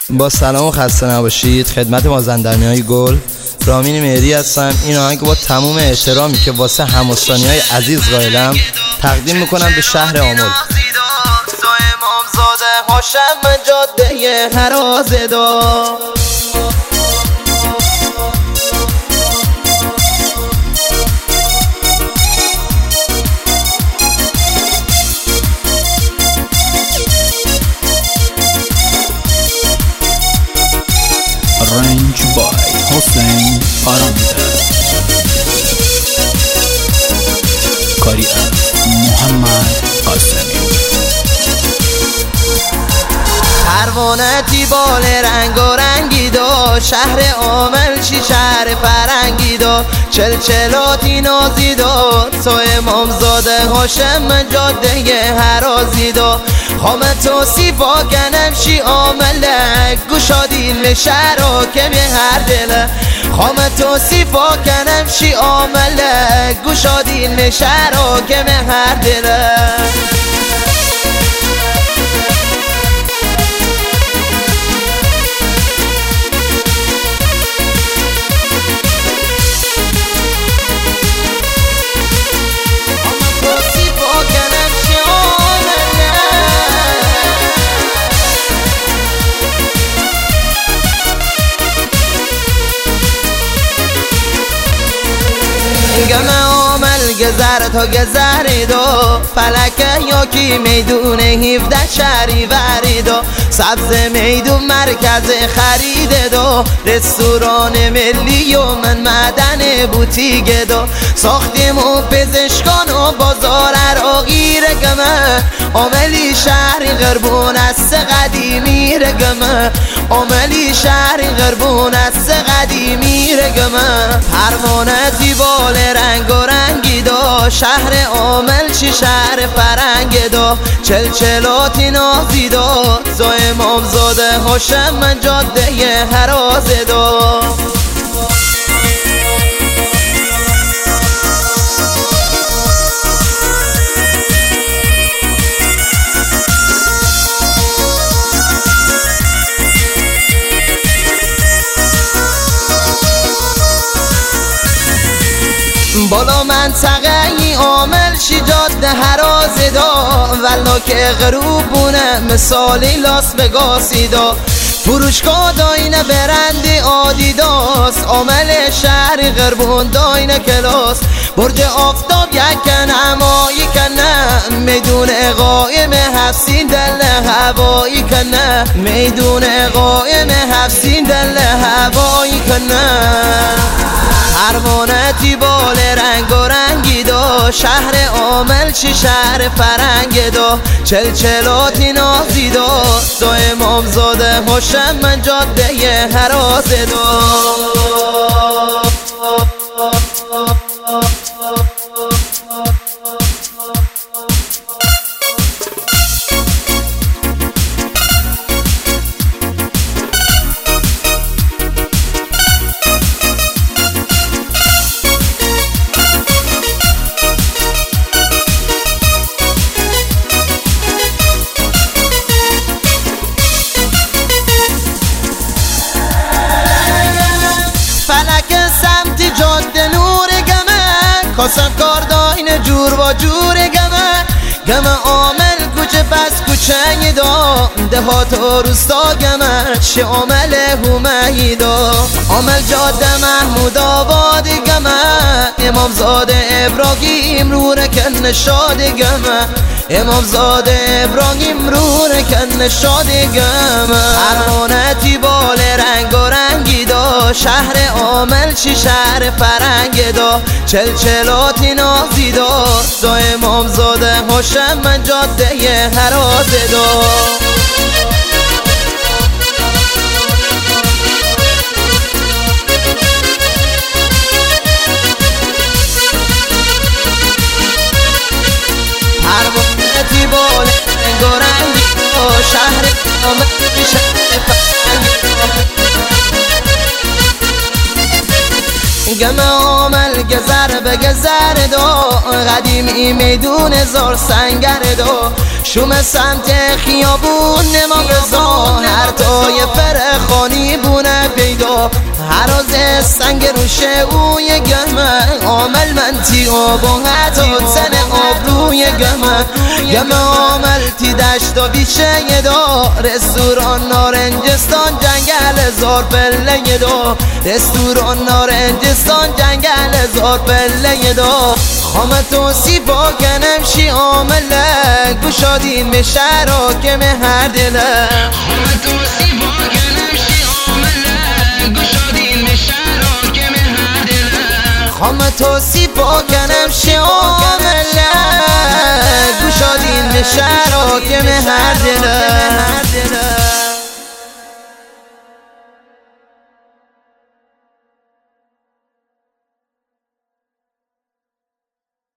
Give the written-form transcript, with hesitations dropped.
با سلام و خسته نباشید خدمت مازندرانی‌های گل. رامین مهری هستم. این آهنگ با تموم احترامی که واسه هموطنی‌های عزیز قائلم تقدیم میکنم به شهر آمل. هاشم جاده هرازدا رنج بای حسین آرامیده کاری از محمد قاسمی. پروانه تیبال رنگ و رنگی دو شهر آمل چی شهر فرنگی دو چلچلاتی نازی دو تو امامزاده هاشم جاده هرازی دو خامه توصیفا کنم شی آمله گوشادیل شهر و کمی هر دله خامه توصیفا کنم شی آمله گوشادیل شهر و کمی هر دله. گمه آمل گذر تا گذری دو فلکه یا کی میدون 17 شهری وری دو سبز میدون مرکز خرید دو رستوران ملی و من معدن بوتیگ دو ساختیم و پزشکان و بازار عراقی رگمه آملی شهری غربون است قدیمی رگمه آملی شهری غربون است قدیمی رگمه پروانه تیبال رنگ و رنگی دو شهر آمل چی شهر فرنگ دو چلچلاتی نازی دو تو امامزاده هاشم جاده هراز دو. بالا منطقه ای آمل شی جاده هراز دا ولا که غروبونه مثالی لاس وگاسی دا فروشگاه داینه برندی آدیداس آمل شهری غربون داینه کلاس برج آفتاب یک نمایی کنه میدون قایم حفظین دل هوایی کنه میدون قایم حفظین دل هوایی کنه پروانه تیبال رنگ و رنگی دو شهر آمل چی شهر فرنگ دو چلچلاتی نازی دو تو امامزاده هاشم جاده هراز دو. کاسم کار داین جور با جور گمه آمل کوچه پس کوچه دا دهات و روستا گمه چه آمل هومه دا آمل جاده محمود آباد گمه امامزاده ابراهیم رو رکن نشاد گمه امامزاده ابراهیم رو رکن نشاد گمه پروانه تیبال رنگ و رنگی دا شهر آمل چی شهر فرنگ دا چلچلاتی نازی دا تو امامزاده هاشم جاده هراز دا. پروانه تیبال رنگ و رنگی دا شهر آمل چی شهر فرنگ گمه آمل گذر به گذر دو قدیمی میدون زار سنگر دو شوم سمت خیابون نما رضا هر تای فره هر روز سنگ روشه اوی گمه عامل من تی آب و حتی سن آب روی گمه عامل تی دشت و بیشه دا رستوران نارنجستان جنگل زار پله دا رستوران نارنجستان جنگل زار پله دا خامت و سیبا کنم شی عامله گشادی میشه را که به هر دله خامت و سیبا کنم شی عامله گشادی میشه را که به هر دله خامت و سیبا کنم شی عامله گشادی میشه را که به هر دله